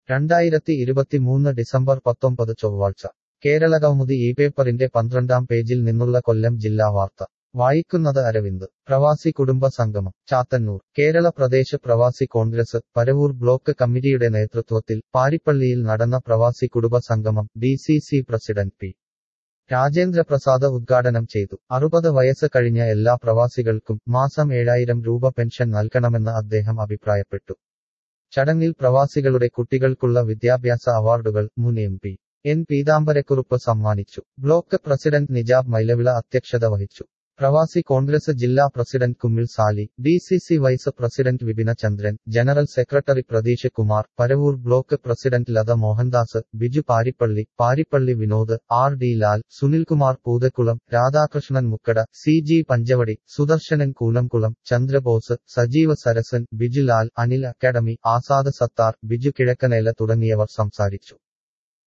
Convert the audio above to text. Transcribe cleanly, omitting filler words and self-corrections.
2023 December 19 ചൊവ്വാഴ്ച കേരളകൗമുദി ഈ പേപ്പറിന്റെ 12-ാം പേജിൽ നിന്നുള്ള കൊല്ലം ജില്ലാ വാർത്ത വായിക്കുന്നത് അരവിന്ദ്. പ്രവാസി കുടുംബ സംഗമം ചാത്തന്നൂർ. കേരള പ്രദേശ് പ്രവാസി കോൺഗ്രസ് പരവൂർ ബ്ലോക്ക് കമ്മിറ്റിയുടെ നേതൃത്വത്തിൽ പാരിപ്പള്ളിയിൽ നടന്ന പ്രവാസി കുടുംബ സംഗമം DCC പ്രസിഡന്റ് പി. രാജേന്ദ്രപ്രസാദ് ഉദ്ഘാടനം ചെയ്തു. 60 വയസ്സ് കഴിഞ്ഞ എല്ലാ പ്രവാസികൾക്കും മാസം 7000 രൂപ പെൻഷൻ നൽകണമെന്ന് അദ്ദേഹം അഭിപ്രായപ്പെട്ടു. ചടങ്ങിൽ പ്രവാസികളുടെ കുട്ടികൾക്കുള്ള വിദ്യാഭ്യാസ അവാർഡുകൾ മുൻ MP N പീതാംബരക്കുറുപ്പ് സമ്മാനിച്ചു. ബ്ലോക്ക് പ്രസിഡന്റ് നിജാബ് മൈലവിള അധ്യക്ഷത വഹിച്ചു. പ്രവാസി കോൺഗ്രസ് ജില്ലാ president Kummil Sali, DCC vice president Vipina Chandran, general secretary Pratheesh Kumar, Paravur block president Latha Mohandas, Biju Parippally Vinod, RD Lal, Sunilkumar Poothakkulam, Radhakrishnan Mukkada, CG Panchavadi, Sudarshanan Koonamkulam, Chandrabose, Sajeeva Sarasan, Biju Lal, Anil academy, Azad Sattar, Biju Kizhakkanela തുടങ്ങിയവർ സംസാരിച്ചു.